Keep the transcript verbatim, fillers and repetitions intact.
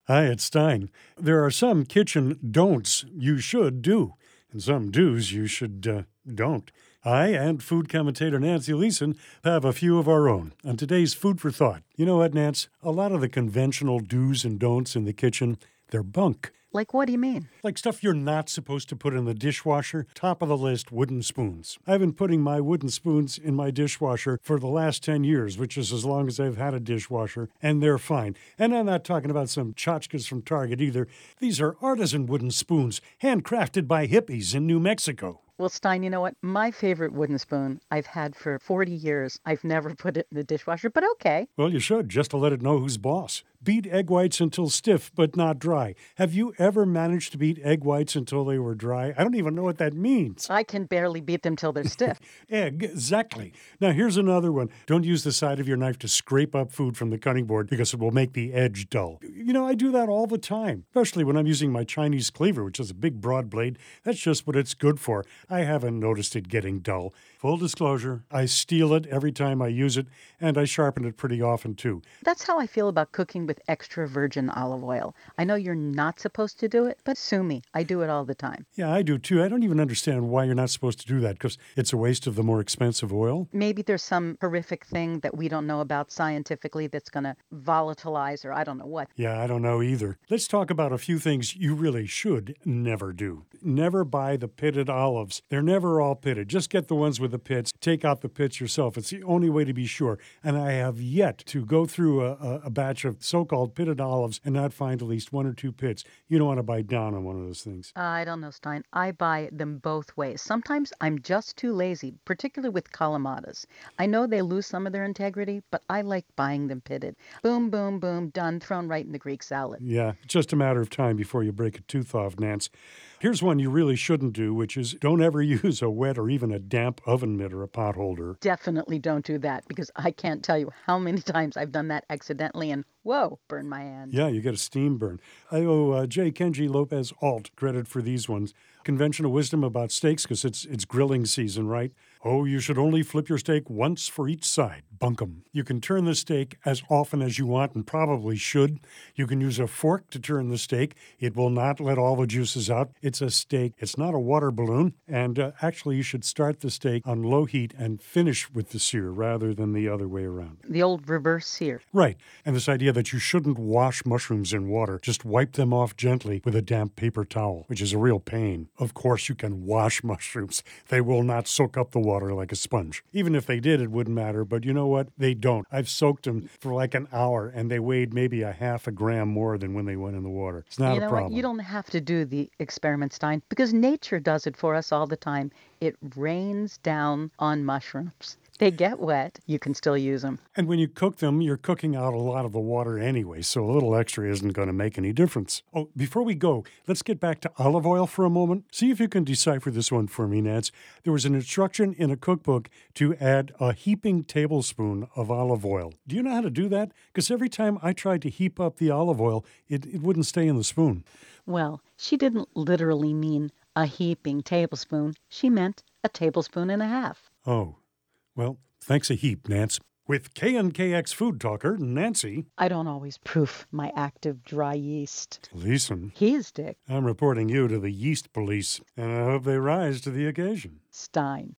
Hi, it's Stein. There are some kitchen don'ts you should do, and some do's you should uh, don't. I and food commentator Nancy Leeson have a few of our own on today's Food for Thought. You know what, Nance? A lot of the conventional do's and don'ts in the kitchen, they're bunk. Like, what do you mean? Like stuff you're not supposed to put in the dishwasher. Top of the list, wooden spoons. I've been putting my wooden spoons in my dishwasher for the last ten years, which is as long as I've had a dishwasher, and they're fine. And I'm not talking about some tchotchkes from Target either. These are artisan wooden spoons, handcrafted by hippies in New Mexico. Well, Stein, you know what? My favorite wooden spoon I've had for forty years. I've never put it in the dishwasher, but okay. Well, you should, just to let it know who's boss. Beat egg whites until stiff, but not dry. Have you ever managed to beat egg whites until they were dry? I don't even know what that means. I can barely beat them till they're stiff. Exactly. Now, here's another one. Don't use the side of your knife to scrape up food from the cutting board because it will make the edge dull. You know, I do that all the time, especially when I'm using my Chinese cleaver, which is a big, broad blade. That's just what it's good for. I haven't noticed it getting dull. Full disclosure, I steal it every time I use it, and I sharpen it pretty often, too. That's how I feel about cooking with extra virgin olive oil. I know you're not supposed to do it, but sue me. I do it all the time. Yeah, I do, too. I don't even understand why you're not supposed to do that, because it's a waste of the more expensive oil. Maybe there's some horrific thing that we don't know about scientifically that's going to volatilize, or I don't know what. Yeah, I don't know either. Let's talk about a few things you really should never do. Never buy the pitted olives. They're never all pitted. Just get the ones with the pits. Take out the pits yourself. It's the only way to be sure. And I have yet to go through a, a, a batch of so-called pitted olives and not find at least one or two pits. You don't want to bite down on one of those things. Uh, I don't know, Stein. I buy them both ways. Sometimes I'm just too lazy, particularly with calamatas. I know they lose some of their integrity, but I like buying them pitted. Boom, boom, boom, done, thrown right in the Greek salad. Yeah, it's just a matter of time before you break a tooth off, Nance. Here's one you really shouldn't do, which is don't ever use a wet or even a damp oven mitt or a pot holder. Definitely don't do that, because I can't tell you how many times I've done that accidentally and, whoa, burned my hand. Yeah, you get a steam burn. I owe uh, J. Kenji Lopez Alt credit for these ones. Conventional wisdom about steaks, because it's, it's grilling season, right? Oh, you should only flip your steak once for each side. Bunkum. You can turn the steak as often as you want and probably should. You can use a fork to turn the steak. It will not let all the juices out. It's a steak. It's not a water balloon. And uh, actually, you should start the steak on low heat and finish with the sear rather than the other way around. The old reverse sear. Right. And this idea that you shouldn't wash mushrooms in water. Just wipe them off gently with a damp paper towel, which is a real pain. Of course, you can wash mushrooms. They will not soak up the water like a sponge. Even if they did, it wouldn't matter. But you know what? They don't. I've soaked them for like an hour, and they weighed maybe a half a gram more than when they went in the water. It's not you know a problem. What? You don't have to do the experiment, Stein, because nature does it for us all the time. It rains down on mushrooms. They get wet. You can still use them. And when you cook them, you're cooking out a lot of the water anyway, so a little extra isn't going to make any difference. Oh, before we go, let's get back to olive oil for a moment. See if you can decipher this one for me, Nance. There was an instruction in a cookbook to add a heaping tablespoon of olive oil. Do you know how to do that? Because every time I tried to heap up the olive oil, it, it wouldn't stay in the spoon. Well, she didn't literally mean a heaping tablespoon. She meant a tablespoon and a half. Oh. Well, thanks a heap, Nance. With K N K X food talker, Nancy. I don't always proof my active dry yeast. Leeson. He's Dick. I'm reporting you to the yeast police, and I hope they rise to the occasion. Stein.